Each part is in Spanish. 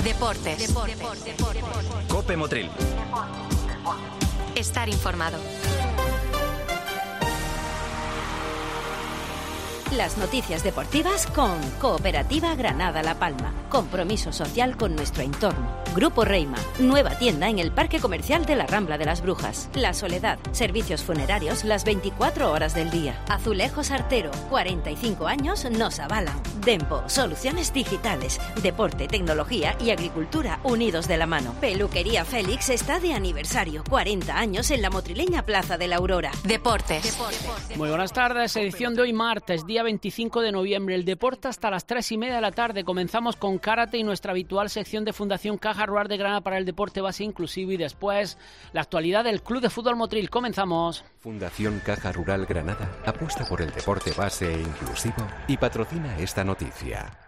Deportes. COPE Motril. Estar informado. Las noticias deportivas con Cooperativa Granada La Palma. Compromiso social con nuestro entorno. Grupo Reima. Nueva tienda en el Parque Comercial de la Rambla de las Brujas. La Soledad. Servicios funerarios las 24 horas del día. Azulejos Artero. 45 años nos avalan. Dempo. Soluciones digitales. Deporte, tecnología y agricultura unidos de la mano. Peluquería Félix está de aniversario. 40 años en la motrileña Plaza de la Aurora. Deportes. Muy buenas tardes. Edición de hoy martes, día 25 de noviembre. El deporte hasta las 3:30 de la tarde. Comenzamos con karate y nuestra habitual sección de Fundación Caja Rural de Granada para el deporte base inclusivo y después la actualidad del Club de Fútbol Motril. Comenzamos. Fundación Caja Rural Granada apuesta por el deporte base e inclusivo y patrocina esta noticia.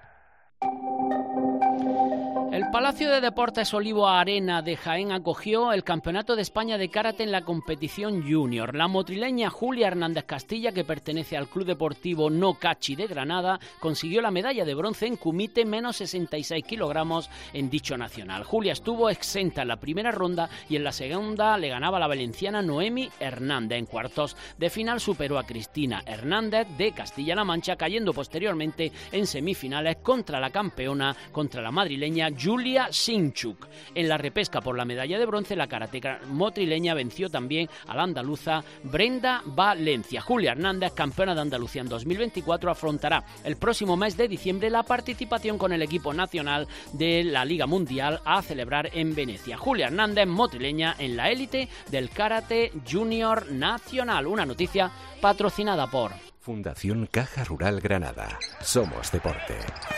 El Palacio de Deportes Olivo Arena de Jaén acogió el Campeonato de España de Karate en la competición junior. La motrileña Julia Hernández Castilla, que pertenece al Club Deportivo No Cachi de Granada, consiguió la medalla de bronce en kumite menos 66 kilogramos en dicho nacional. Julia estuvo exenta en la primera ronda y en la segunda le ganaba la valenciana Noemi Hernández. En cuartos de final superó a Cristina Hernández de Castilla-La Mancha, cayendo posteriormente en semifinales contra la campeona, contra la madrileña Julia Sinchuk. En la repesca por la medalla de bronce, la karateca motrileña venció también a la andaluza Brenda Valencia. Julia Hernández, campeona de Andalucía en 2024, afrontará el próximo mes de diciembre la participación con el equipo nacional de la Liga Mundial a celebrar en Venecia. Julia Hernández, motrileña en la élite del karate junior nacional. Una noticia patrocinada por Fundación Caja Rural Granada. Somos deporte.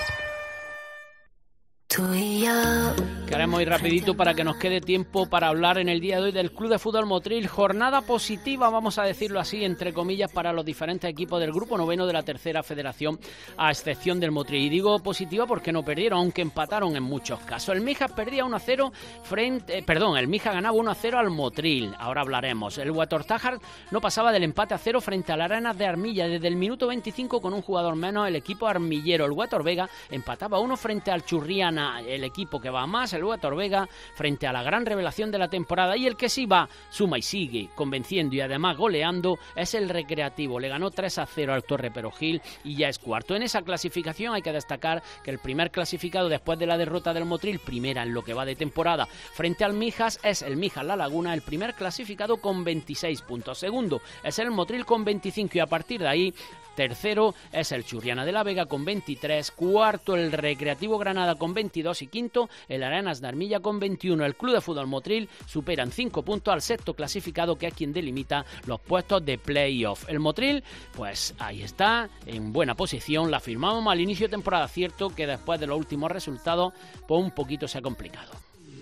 Queremos ir rapidito para que nos quede tiempo para hablar en el día de hoy del Club de Fútbol Motril. Jornada positiva, vamos a decirlo así, entre comillas, para los diferentes equipos del grupo noveno de la tercera federación, a excepción del Motril. Y digo positiva porque no perdieron, aunque empataron en muchos casos. El Mijas perdía 1-0 el Mijas ganaba 1-0 al Motril. Ahora hablaremos. El Huatortájar no pasaba del empate a 0 frente a la Arenas de Armilla. Desde el minuto 25, con un jugador menos, el equipo armillero, el Huator Vega, empataba 1 frente al Churriana. El equipo que va más, el Huator Vega, frente a la gran revelación de la temporada, y el que sí va, suma y sigue convenciendo y además goleando, es el Recreativo. Le ganó 3-0 al Torre Perogil y ya es cuarto. En esa clasificación hay que destacar que el primer clasificado después de la derrota del Motril, primera en lo que va de temporada, frente al Mijas, es el Mijas La Laguna, el primer clasificado con 26 puntos. Segundo es el Motril con 25 y a partir de ahí, tercero es el Churriana de la Vega con 23, cuarto el Recreativo Granada con 22 y quinto el Arenas de Armilla con 21. El Club de Fútbol Motril supera en 5 puntos al sexto clasificado, que es quien delimita los puestos de playoff. El Motril, pues ahí está, en buena posición. La firmamos al inicio de temporada, cierto que después de los últimos resultados, pues un poquito se ha complicado.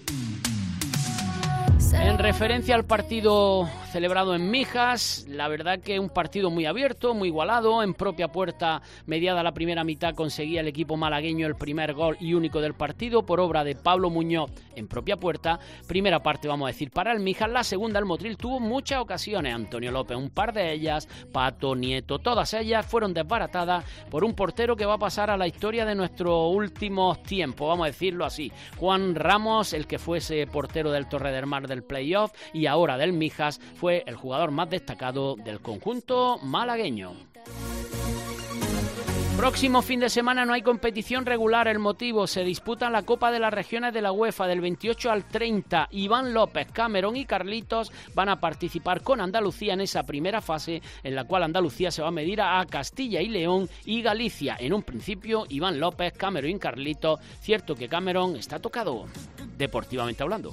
En referencia al partido celebrado en Mijas, la verdad que un partido muy abierto, muy igualado. En propia puerta, mediada la primera mitad, conseguía el equipo malagueño el primer gol y único del partido por obra de Pablo Muñoz en propia puerta. Primera parte, vamos a decir, para el Mijas. La segunda, el Motril tuvo muchas ocasiones. Antonio López, un par de ellas, Pato, Nieto, todas ellas fueron desbaratadas por un portero que va a pasar a la historia de nuestros últimos tiempos, vamos a decirlo así. Juan Ramos, el que fuese portero del Torre del Mar del playoff y ahora del Mijas, fue el jugador más destacado del conjunto malagueño. Próximo fin de semana no hay competición regular. El motivo: se disputa la Copa de las Regiones de la UEFA del 28 al 30. Iván López, Cameron y Carlitos van a participar con Andalucía en esa primera fase, en la cual Andalucía se va a medir a Castilla y León y Galicia. En un principio, Iván López, Cameron y Carlitos. Cierto que Cameron está tocado, deportivamente hablando.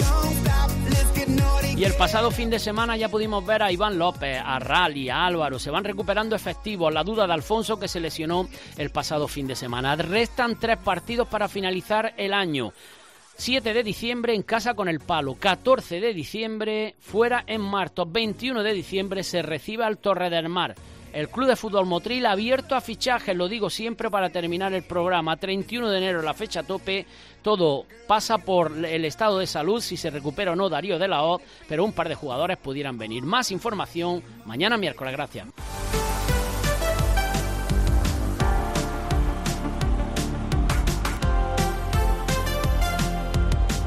Y el pasado fin de semana ya pudimos ver a Iván López, a Rally, a Álvaro. Se van recuperando efectivos. La duda de Alfonso, que se lesionó el pasado fin de semana. Restan 3 partidos para finalizar el año. 7 de diciembre en casa con el Palo, 14 de diciembre fuera en Martos, 21 de diciembre se recibe al Torre del Mar. El Club de Fútbol Motril abierto a fichajes, lo digo siempre para terminar el programa. 31 de enero la fecha tope. Todo pasa por el estado de salud, si se recupera o no Darío de la Hoz, pero un par de jugadores pudieran venir. Más información mañana miércoles. Gracias.